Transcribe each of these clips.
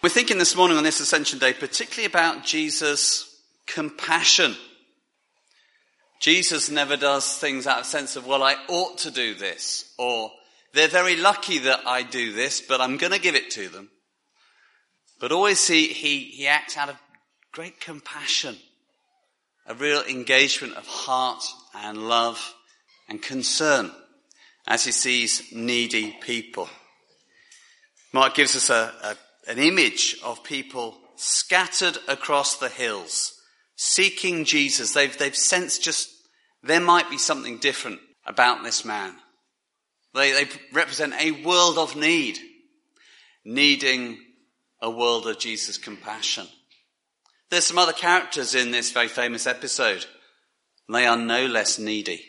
We're thinking this morning on this Ascension Day particularly about Jesus' compassion. Jesus never does things out of a sense of, well, I ought to do this, or they're very lucky that I do this, but I'm going to give it to them. But always he acts out of great compassion, a real engagement of heart and love and concern as he sees needy people. Mark gives us an image of people scattered across the hills, seeking Jesus. They've sensed just there might be something different about this man. They represent a world of need, needing a world of Jesus' compassion. There's some other characters in this very famous episode. They are no less needy.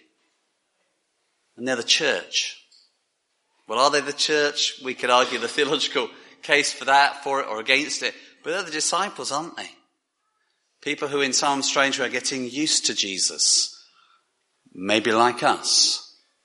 And they're the church. Well, are they the church? We could argue the theological case for that, for it, or against it. But they're the disciples, aren't they? People who in some strange way are getting used to Jesus. Maybe like us.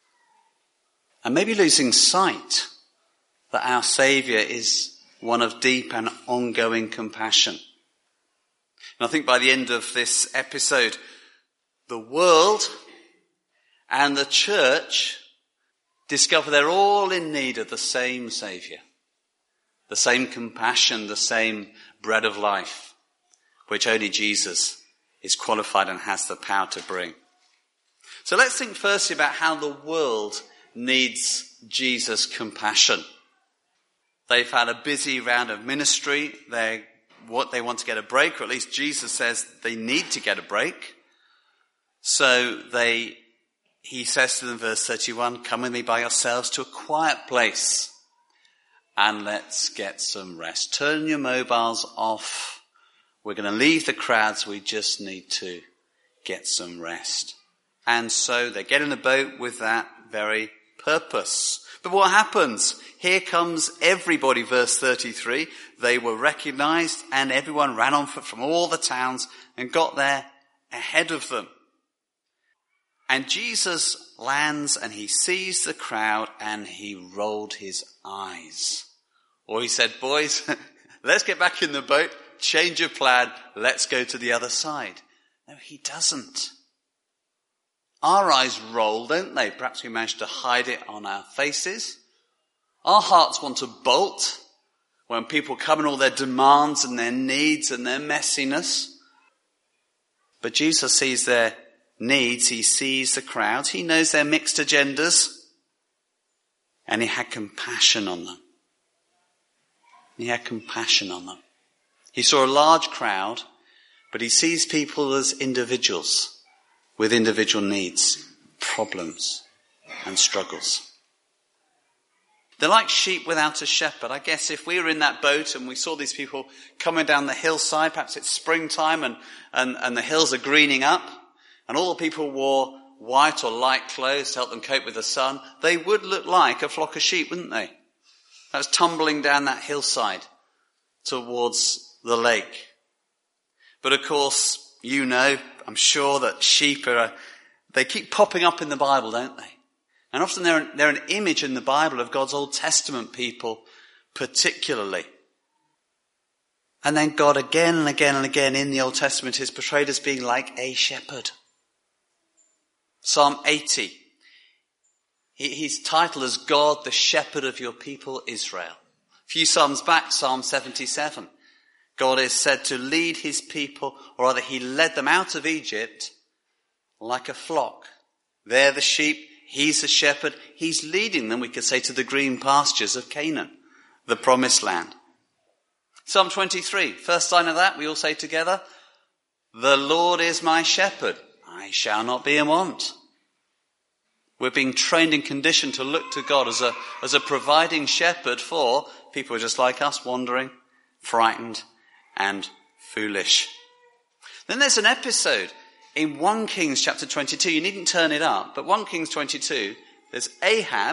And maybe losing sight that our Saviour is one of deep and ongoing compassion. And I think by the end of this episode, the world and the church discover they're all in need of the same Saviour, the same compassion, the same bread of life, which only Jesus is qualified and has the power to bring. So let's think firstly about how the world needs Jesus' compassion. They've had a busy round of ministry. They want to get a break, or at least Jesus says they need to get a break. So he says to them, verse 31, come with me by yourselves to a quiet place and let's get some rest. Turn your mobiles off. We're going to leave the crowds. We just need to get some rest. And so they get in the boat with that very purpose. But what happens? Here comes everybody, verse 33. They were recognized and everyone ran on from all the towns and got there ahead of them. And Jesus lands and he sees the crowd and he rolled his eyes. Or he said, boys, let's get back in the boat, change your plan, let's go to the other side. No, he doesn't. Our eyes roll, don't they? Perhaps we manage to hide it on our faces. Our hearts want to bolt when people come in all their demands and their needs and their messiness. But Jesus sees their needs. He sees the crowds. He knows their mixed agendas. And he had compassion on them. He had compassion on them. He saw a large crowd, but he sees people as individuals with individual needs, problems, and struggles. They're like sheep without a shepherd. I guess if we were in that boat and we saw these people coming down the hillside, perhaps it's springtime and the hills are greening up, and all the people wore white or light clothes to help them cope with the sun, they would look like a flock of sheep, wouldn't they? That's tumbling down that hillside towards the lake. But of course, you know, I'm sure that sheep they keep popping up in the Bible, don't they? And often they're an image in the Bible of God's Old Testament people particularly. And then God again and again and again in the Old Testament is portrayed as being like a shepherd. Psalm 80. He's titled as God, the shepherd of your people Israel. A few psalms back, Psalm 77. God is said to lead his people, or rather he led them out of Egypt like a flock. They're the sheep, he's the shepherd, he's leading them, we could say, to the green pastures of Canaan, the promised land. Psalm 23, first line of that, we all say together, the Lord is my shepherd, I shall not be in want. We're being trained and conditioned to look to God as a providing shepherd for people just like us, wandering, frightened, and foolish. Then there's an episode in 1 Kings chapter 22. You needn't turn it up, but 1 Kings 22, there's Ahab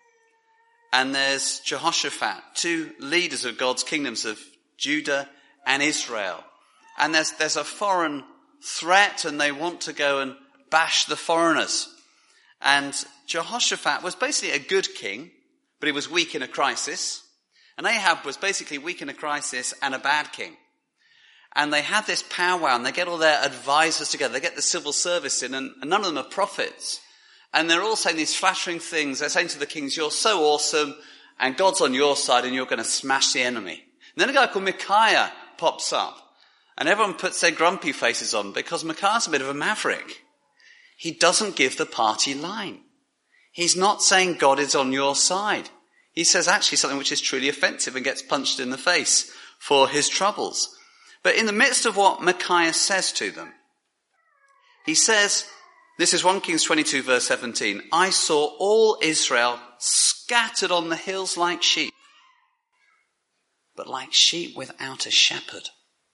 and there's Jehoshaphat, two leaders of God's kingdoms of Judah and Israel. And there's a foreign threat and they want to go and bash the foreigners. And Jehoshaphat was basically a good king, but he was weak in a crisis. And Ahab was basically weak in a crisis and a bad king. And they had this powwow, and they get all their advisors together. They get the civil service in, and none of them are prophets. And they're all saying these flattering things. They're saying to the kings, you're so awesome, and God's on your side, and you're going to smash the enemy. And then a guy called Micaiah pops up. And everyone puts their grumpy faces on because Micaiah's a bit of a maverick. He doesn't give the party line. He's not saying God is on your side. He says actually something which is truly offensive and gets punched in the face for his troubles. But in the midst of what Micaiah says to them, he says, this is 1 Kings 22 verse 17, I saw all Israel scattered on the hills like sheep, but like sheep without a shepherd.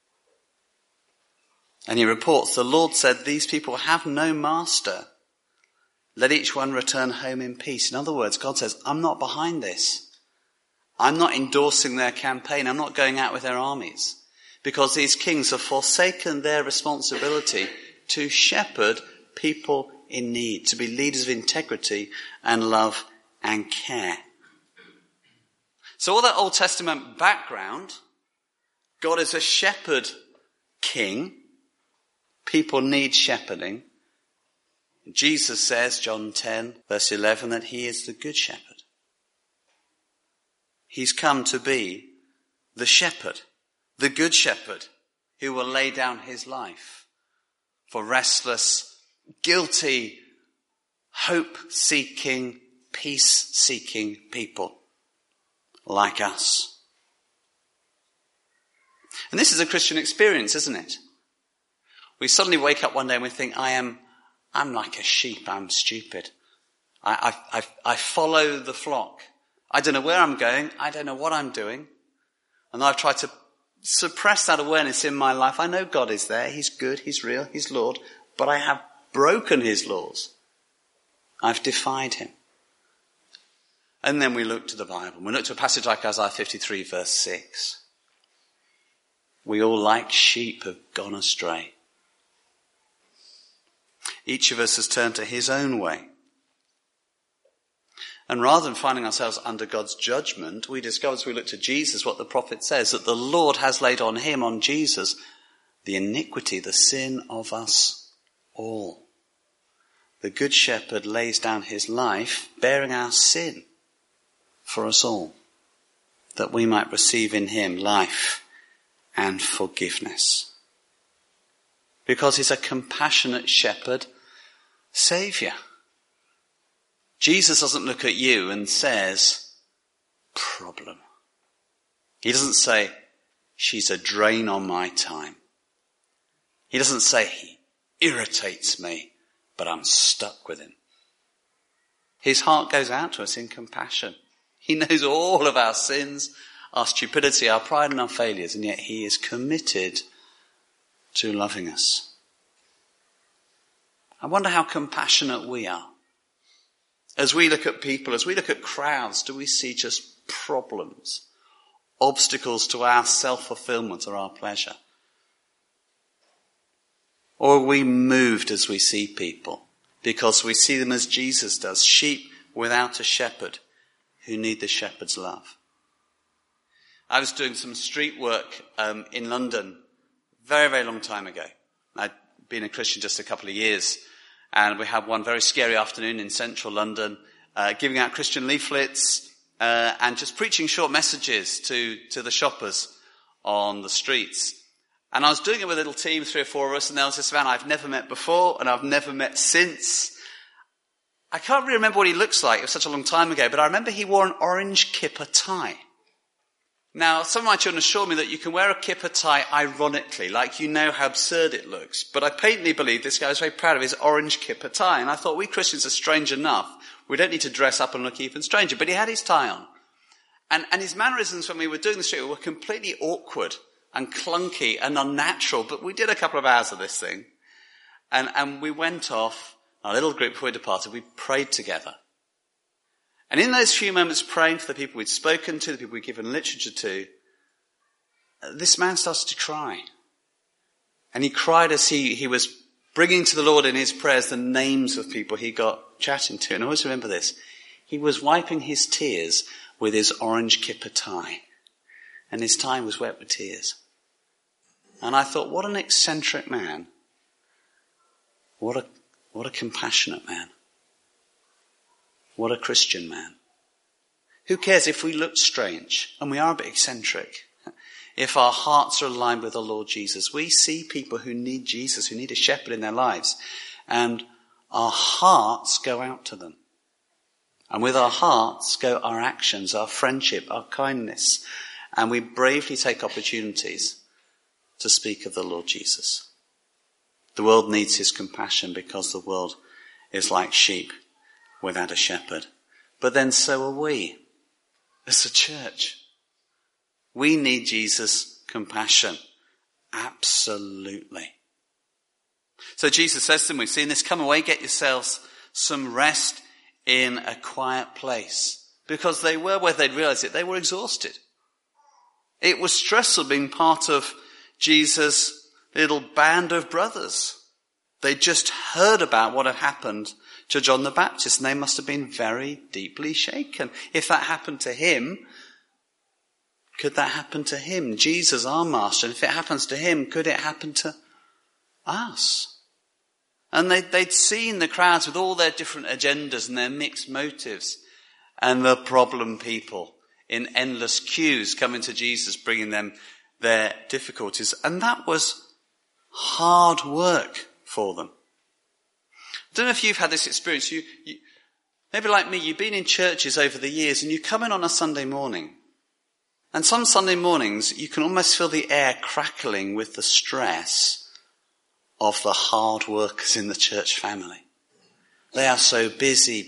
And he reports, the Lord said, these people have no master. Let each one return home in peace. In other words, God says, I'm not behind this. I'm not endorsing their campaign. I'm not going out with their armies. Because these kings have forsaken their responsibility to shepherd people in need, to be leaders of integrity and love and care. So all that Old Testament background, God is a shepherd king. People need shepherding. Jesus says, John 10, verse 11, that he is the good shepherd. He's come to be the shepherd, the good shepherd, who will lay down his life for restless, guilty, hope-seeking, peace-seeking people like us. And this is a Christian experience, isn't it? We suddenly wake up one day and we think, I'm like a sheep, I'm stupid. I follow the flock. I don't know where I'm going, I don't know what I'm doing. And I've tried to suppress that awareness in my life. I know God is there, he's good, he's real, he's Lord, but I have broken his laws. I've defied him. And then we look to the Bible. We look to a passage like Isaiah 53 verse 6. We all like sheep have gone astray. Each of us has turned to his own way. And rather than finding ourselves under God's judgment, we discover as we look to Jesus what the prophet says, that the Lord has laid on him, on Jesus, the iniquity, the sin of us all. The good shepherd lays down his life, bearing our sin for us all, that we might receive in him life and forgiveness. Because he's a compassionate shepherd, Saviour. Jesus doesn't look at you and says, problem. He doesn't say, she's a drain on my time. He doesn't say, he irritates me, but I'm stuck with him. His heart goes out to us in compassion. He knows all of our sins, our stupidity, our pride and our failures, and yet he is committed to loving us. I wonder how compassionate we are. As we look at people, as we look at crowds, do we see just problems, obstacles to our self-fulfillment or our pleasure? Or are we moved as we see people because we see them as Jesus does, sheep without a shepherd who need the shepherd's love? I was doing some street work in London very, very long time ago. I'd been a Christian just a couple of years, and we had one very scary afternoon in central London, giving out Christian leaflets and just preaching short messages to the shoppers on the streets. And I was doing it with a little team, 3 or 4 of us, and there was this man I've never met before and I've never met since. I can't really remember what he looks like, it was such a long time ago, but I remember he wore an orange kipper tie. Now, some of my children assured me that you can wear a kipper tie ironically, like you know how absurd it looks. But I patently believe this guy was very proud of his orange kipper tie. And I thought, we Christians are strange enough. We don't need to dress up and look even stranger. But he had his tie on. And his mannerisms when we were doing the street were completely awkward and clunky and unnatural. But we did a couple of hours of this thing. And we went off, our little group before we departed, we prayed together. And in those few moments praying for the people we'd spoken to, the people we'd given literature to, this man started to cry. And he cried as he was bringing to the Lord in his prayers the names of people he got chatting to. And I always remember this. He was wiping his tears with his orange kipper tie. and his tie was wet with tears. And I thought, what an eccentric man. What a compassionate man. What a Christian man. Who cares if we look strange, and we are a bit eccentric, if our hearts are aligned with the Lord Jesus? We see people who need Jesus, who need a shepherd in their lives, and our hearts go out to them. And with our hearts go our actions, our friendship, our kindness, and we bravely take opportunities to speak of the Lord Jesus. The world needs his compassion because the world is like sheep without a shepherd. But then so are we as a church. We need Jesus' compassion. Absolutely. So Jesus says to them, we've seen this, come away, get yourselves some rest in a quiet place. Because they were, where they'd realized it, they were exhausted. It was stressful being part of Jesus' little band of brothers. They just heard about what had happened to John the Baptist, and they must have been very deeply shaken. If that happened to him, could that happen to him? Jesus, our master. And if it happens to him, could it happen to us? And they'd seen the crowds with all their different agendas and their mixed motives, and the problem people in endless queues coming to Jesus, bringing them their difficulties. And that was hard work for them. I don't know if you've had this experience. You maybe like me, you've been in churches over the years and you come in on a Sunday morning. And some Sunday mornings you can almost feel the air crackling with the stress of the hard workers in the church family. They are so busy,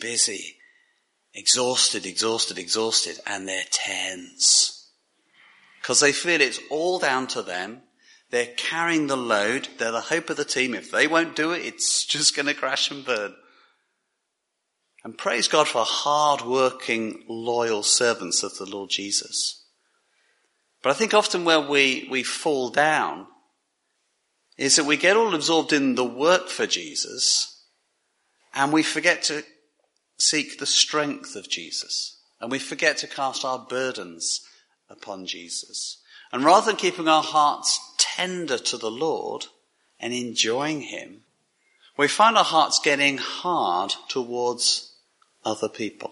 exhausted, and they're tense. Because they feel it's all down to them. They're carrying the load. They're the hope of the team. If they won't do it, it's just going to crash and burn. And praise God for hard-working, loyal servants of the Lord Jesus. But I think often where we fall down is that we get all absorbed in the work for Jesus, and we forget to seek the strength of Jesus. And we forget to cast our burdens upon Jesus. And rather than keeping our hearts tender to the Lord and enjoying him, we find our hearts getting hard towards other people.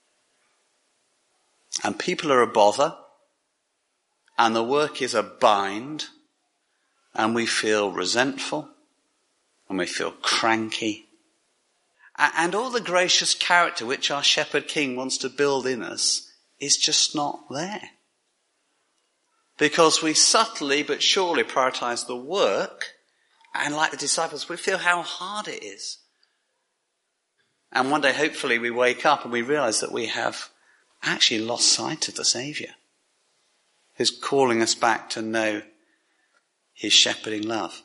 And people are a bother, and the work is a bind, and we feel resentful, and we feel cranky. And all the gracious character which our shepherd king wants to build in us is just not there. Because we subtly but surely prioritize the work, and like the disciples, we feel how hard it is. And one day, hopefully, we wake up and we realize that we have actually lost sight of the Saviour, who's calling us back to know his shepherding love.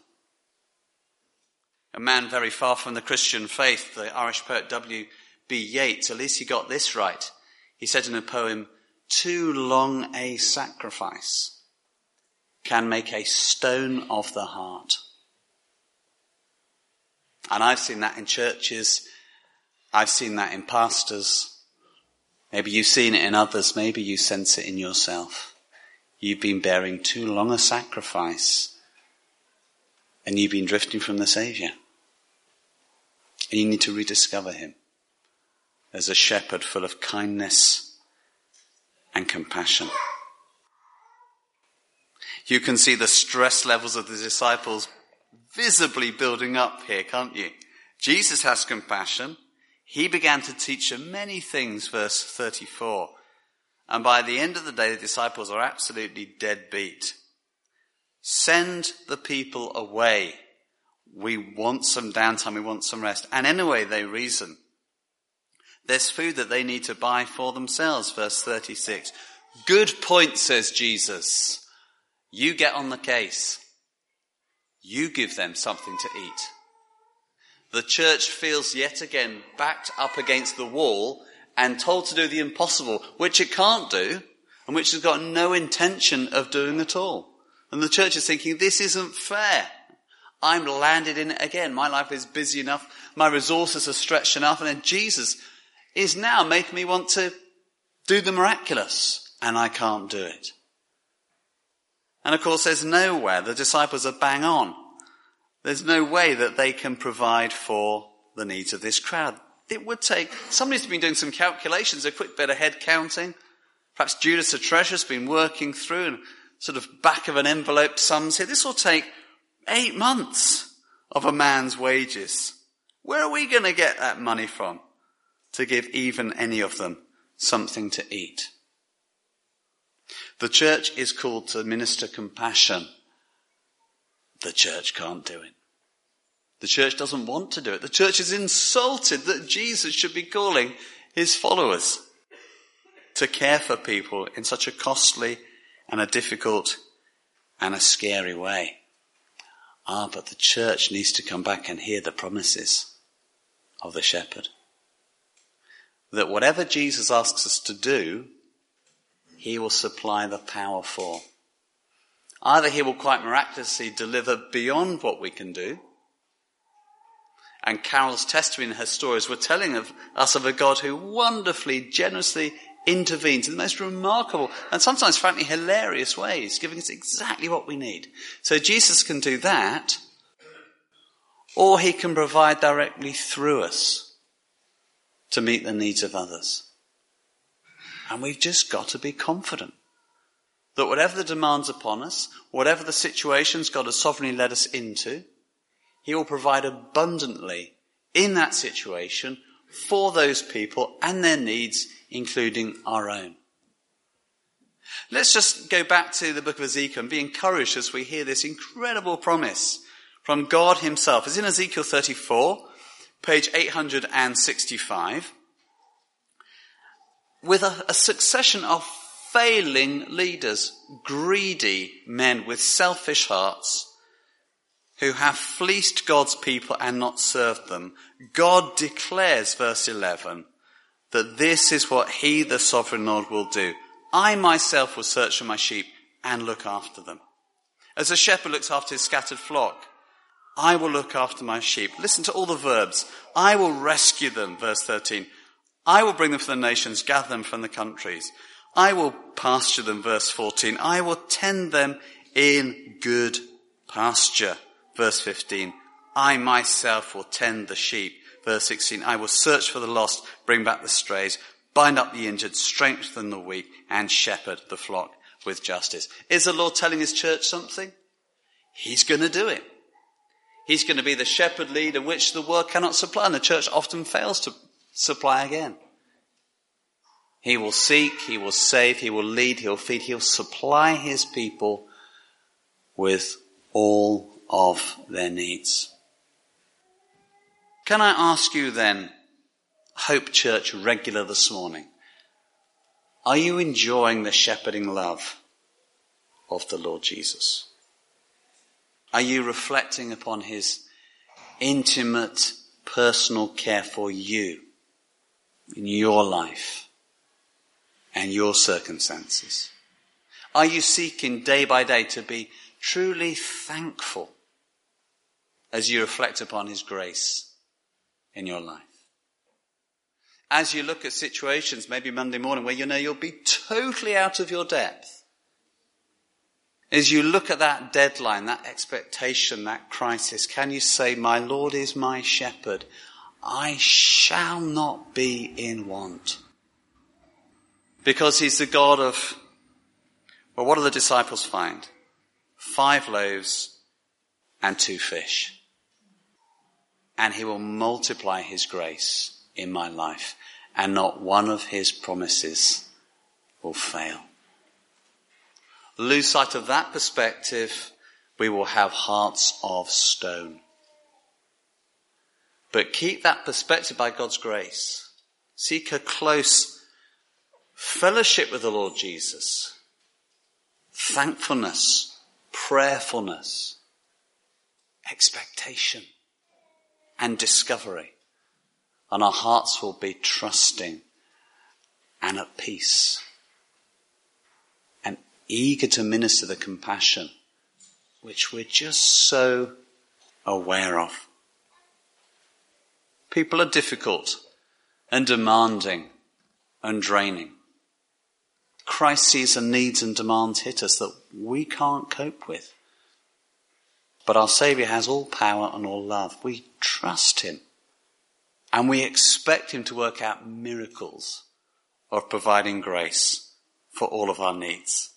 A man very far from the Christian faith, the Irish poet W.B. Yeats, at least he got this right. He said in a poem, "Too long a sacrifice can make a stone of the heart." And I've seen that in churches. I've seen that in pastors. Maybe you've seen it in others. Maybe you sense it in yourself. You've been bearing too long a sacrifice, and you've been drifting from the Saviour. And you need to rediscover him as a shepherd full of kindness and compassion. You can see the stress levels of the disciples visibly building up here, can't you? Jesus has compassion. He began to teach them many things, verse 34. And by the end of the day, the disciples are absolutely dead beat. Send the people away. We want some downtime. We want some rest. And anyway, they reason. There's food that they need to buy for themselves, verse 36. Good point, says Jesus. You get on the case. You give them something to eat. The church feels yet again backed up against the wall and told to do the impossible, which it can't do, and which has got no intention of doing at all. And the church is thinking, this isn't fair. I'm landed in it again. My life is busy enough. My resources are stretched enough. And then Jesus is now making me want to do the miraculous. And I can't do it. And of course, there's nowhere, the disciples are bang on. There's no way that they can provide for the needs of this crowd. It would take, somebody's been doing some calculations, a quick bit of head counting. Perhaps Judas the treasurer's been working through and sort of back of an envelope sums here. This will take 8 months of a man's wages. Where are we going to get that money from to give even any of them something to eat? The church is called to minister compassion. The church can't do it. The church doesn't want to do it. The church is insulted that Jesus should be calling his followers to care for people in such a costly and a difficult and a scary way. But the church needs to come back and hear the promises of the shepherd. That whatever Jesus asks us to do, he will supply the power for. Either he will quite miraculously deliver beyond what we can do. And Carol's testimony in her stories were telling us of a God who wonderfully, generously intervenes in the most remarkable and sometimes frankly hilarious ways, giving us exactly what we need. So Jesus can do that, or he can provide directly through us to meet the needs of others. And we've just got to be confident that whatever the demands upon us, whatever the situations God has sovereignly led us into, he will provide abundantly in that situation for those people and their needs, including our own. Let's just go back to the book of Ezekiel and be encouraged as we hear this incredible promise from God himself. It's in Ezekiel 34, page 865, with a succession of failing leaders, greedy men with selfish hearts, who have fleeced God's people and not served them. God declares, verse 11, that this is what he, the sovereign Lord, will do. I myself will search for my sheep and look after them. As a shepherd looks after his scattered flock, I will look after my sheep. Listen to all the verbs. I will rescue them, verse 13. I will bring them from the nations, gather them from the countries. I will pasture them, verse 14. I will tend them in good pasture. Verse 15, I myself will tend the sheep. Verse 16, I will search for the lost, bring back the strays, bind up the injured, strengthen the weak, and shepherd the flock with justice. Is the Lord telling his church something? He's going to do it. He's going to be the shepherd leader which the world cannot supply, and the church often fails to supply again. He will seek, he will save, he will lead, he will feed, he will supply his people with all of their needs. Can I ask you then, Hope Church regular this morning, are you enjoying the shepherding love of the Lord Jesus? Are you reflecting upon his intimate, personal care for you in your life and your circumstances? Are you seeking day by day to be truly thankful as you reflect upon his grace in your life? As you look at situations, maybe Monday morning, where you know you'll be totally out of your depth, as you look at that deadline, that expectation, that crisis, can you say, my Lord is my shepherd, I shall not be in want? Because he's the God of, well, what do the disciples find? 5 loaves and 2 fish. And he will multiply his grace in my life, and not one of his promises will fail. Lose sight of that perspective, we will have hearts of stone. But keep that perspective by God's grace. Seek a close fellowship with the Lord Jesus. Thankfulness, prayerfulness, expectation, and discovery. And our hearts will be trusting and at peace and eager to minister the compassion which we're just so aware of. People are difficult and demanding and draining. crises and needs and demands hit us that we can't cope with. But our Saviour has all power and all love. We trust him. And we expect him to work out miracles of providing grace for all of our needs.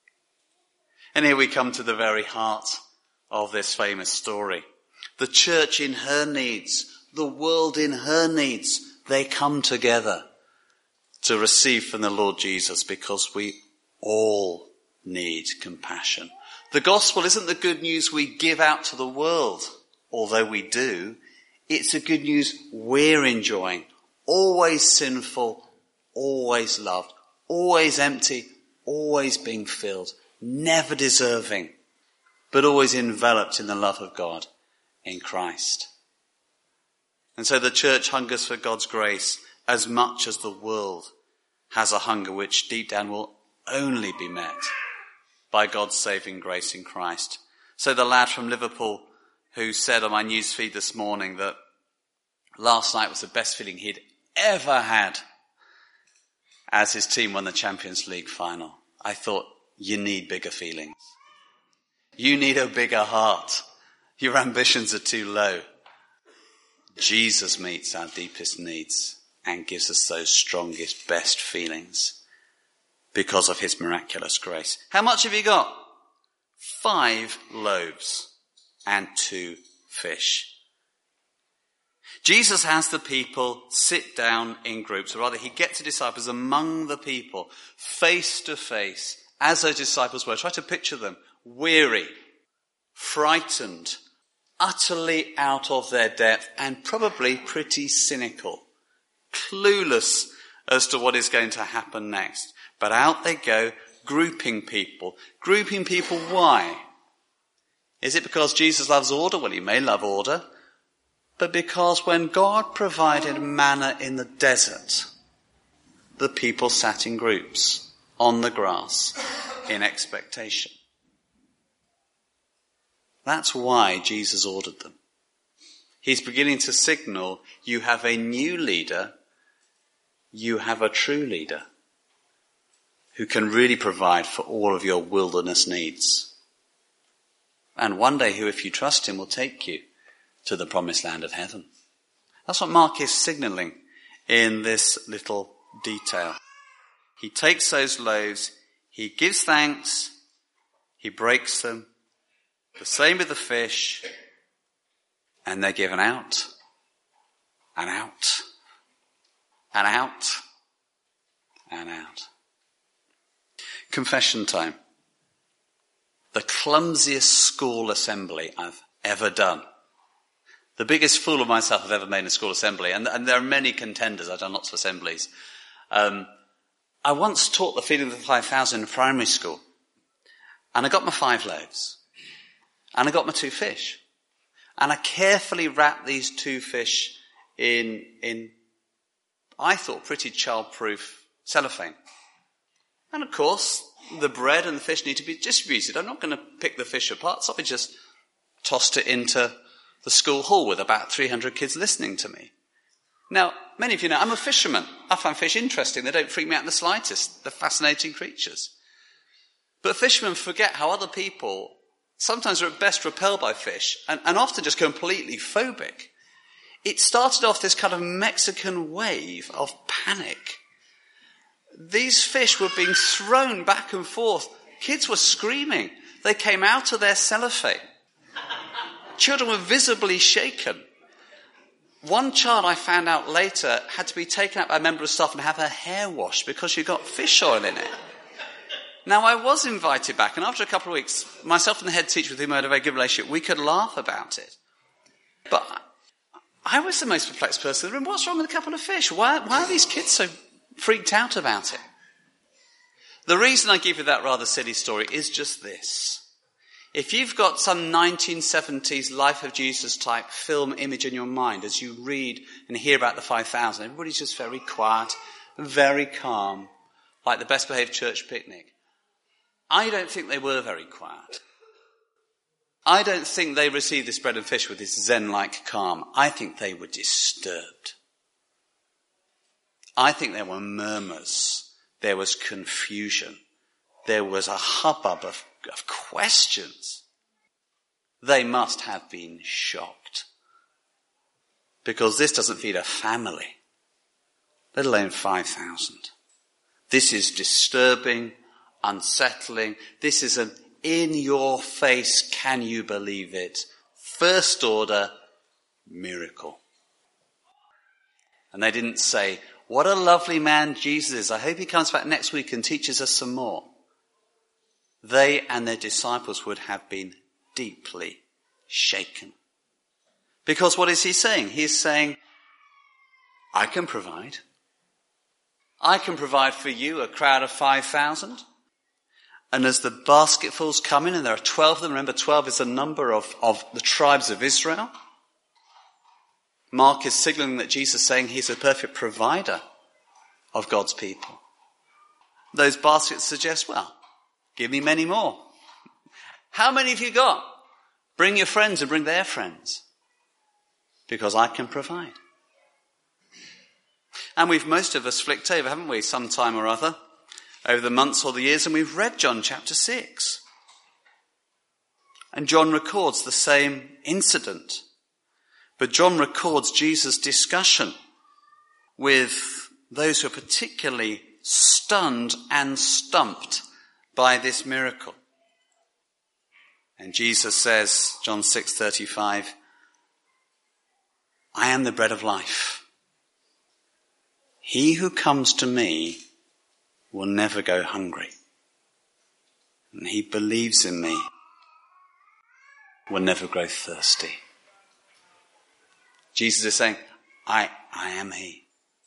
And here we come to the very heart of this famous story. The church in her needs, the world in her needs, they come together to receive from the Lord Jesus because we all need compassion. The gospel isn't the good news we give out to the world, although we do. It's the good news we're enjoying. Always sinful, always loved, always empty, always being filled, never deserving, but always enveloped in the love of God in Christ. And so the church hungers for God's grace as much as the world has a hunger which deep down will only be met by God's saving grace in Christ. So the lad from Liverpool who said on my news feed this morning that last night was the best feeling he'd ever had as his team won the Champions League final. I thought, you need bigger feelings. You need a bigger heart. Your ambitions are too low. Jesus meets our deepest needs and gives us those strongest, best feelings because of his miraculous grace. How much have you got? 5 loaves and 2 fish. Jesus has the people sit down in groups, or rather he gets the disciples among the people, face to face, as those disciples were. Try to picture them, weary, frightened, utterly out of their depth, and probably pretty cynical, clueless as to what is going to happen next. But out they go, grouping people. Grouping people, why? Is it because Jesus loves order? Well, he may love order. But because when God provided manna in the desert, the people sat in groups on the grass in expectation. That's why Jesus ordered them. He's beginning to signal, you have a new leader, you have a true leader who can really provide for all of your wilderness needs. And one day who, if you trust him, will take you to the promised land of heaven. That's what Mark is signalling in this little detail. He takes those loaves, he gives thanks, he breaks them, the same with the fish, and they're given out, and out, and out, and out. Confession time. The clumsiest school assembly I've ever done. The biggest fool of myself I've ever made in a school assembly, and there are many contenders. I've done lots of assemblies. I once taught the Feeding of the 5,000 in primary school, and I got my 5 loaves, and I got my 2 fish, and I carefully wrapped these 2 fish in I thought, pretty child-proof cellophane. And of course, the bread and the fish need to be distributed. I'm not going to pick the fish apart, so I just tossed it into the school hall with about 300 kids listening to me. Now, many of you know I'm a fisherman. I find fish interesting. They don't freak me out in the slightest. They're fascinating creatures. But fishermen forget how other people sometimes are at best repelled by fish and often just completely phobic. It started off this kind of Mexican wave of panic. These fish were being thrown back and forth. Kids were screaming. They came out of their cellophane. Children were visibly shaken. One child, I found out later, had to be taken out by a member of staff and have her hair washed because she got fish oil in it. Now, I was invited back, and after a couple of weeks, myself and the head teacher with whom I had a very good relationship, we could laugh about it. But I was the most perplexed person in the room. What's wrong with a couple of fish? Why are these kids so freaked out about it? The reason I give you that rather silly story is just this. If you've got some 1970s Life of Jesus type film image in your mind as you read and hear about the 5,000, everybody's just very quiet, very calm, like the best behaved church picnic. I don't think they were very quiet. I don't think they received this bread and fish with this Zen-like calm. I think they were disturbed. I think there were murmurs. There was confusion. There was a hubbub of questions. They must have been shocked. Because this doesn't feed a family, let alone 5,000. This is disturbing, unsettling. This is an in-your-face, can you believe it, first order miracle. And they didn't say, what a lovely man Jesus is. I hope he comes back next week and teaches us some more. They and their disciples would have been deeply shaken. Because what is he saying? He's saying, I can provide. I can provide for you a crowd of 5,000. And as the basketfuls come in, and there are 12 of them, remember 12 is the number of the tribes of Israel. Mark is signaling that Jesus is saying he's a perfect provider of God's people. Those baskets suggest, well, give me many more. How many have you got? Bring your friends and bring their friends. Because I can provide. And most of us flicked over, haven't we, sometime or other, over the months or the years, and we've read John chapter 6. And John records the same incident. But John records Jesus' discussion with those who are particularly stunned and stumped by this miracle. And Jesus says, John 6:35, I am the bread of life. He who comes to me will never go hungry. And he believes in me will never grow thirsty. Jesus is saying, I am he.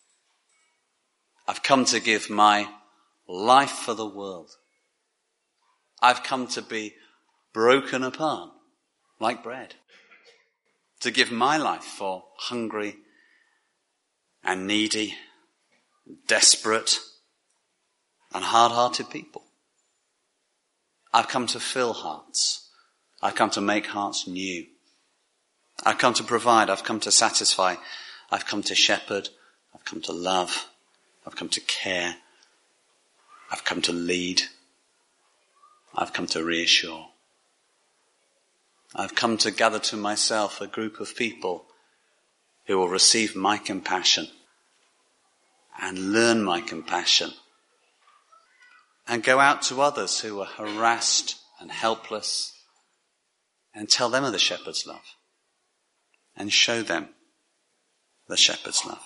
I've come to give my life for the world. I've come to be broken apart like bread. To give my life for hungry and needy, desperate and hard-hearted people. I've come to fill hearts. I've come to make hearts new. I've come to provide. I've come to satisfy. I've come to shepherd. I've come to love. I've come to care. I've come to lead. I've come to reassure. I've come to gather to myself a group of people who will receive my compassion and learn my compassion and go out to others who are harassed and helpless and tell them of the shepherd's love and show them the shepherd's love.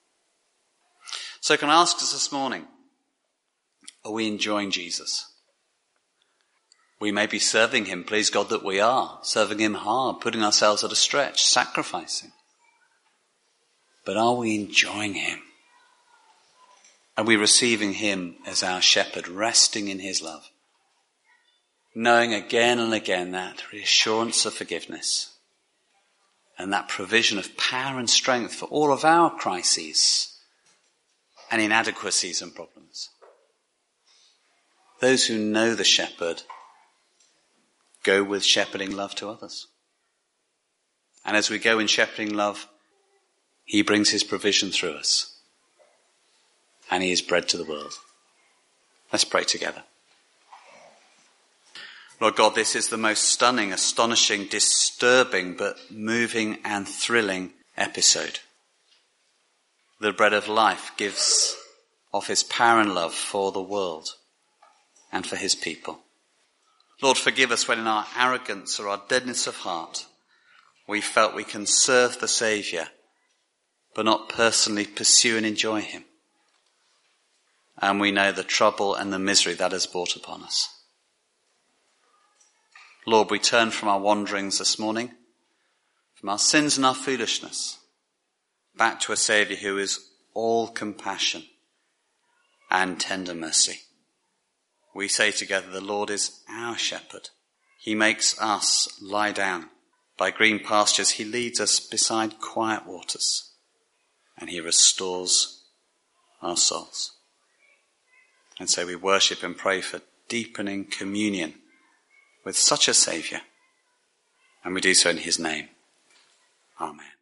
So can I ask us this morning, are we enjoying Jesus? We may be serving him, please God that we are, serving him hard, putting ourselves at a stretch, sacrificing. But are we enjoying him? Are we receiving him as our shepherd, resting in his love? Knowing again and again that reassurance of forgiveness and that provision of power and strength for all of our crises and inadequacies and problems. Those who know the shepherd go with shepherding love to others. And as we go in shepherding love, he brings his provision through us. And he is bread to the world. Let's pray together. Lord God, this is the most stunning, astonishing, disturbing, but moving and thrilling episode. The bread of life gives of his power and love for the world and for his people. Lord, forgive us when in our arrogance or our deadness of heart we felt we can serve the Saviour but not personally pursue and enjoy him. And we know the trouble and the misery that has brought upon us. Lord, we turn from our wanderings this morning, from our sins and our foolishness, back to a Saviour who is all compassion and tender mercy. We say together, the Lord is our shepherd. He makes us lie down by green pastures. He leads us beside quiet waters, and he restores our souls. And so we worship and pray for deepening communion with such a Saviour. And we do so in his name. Amen.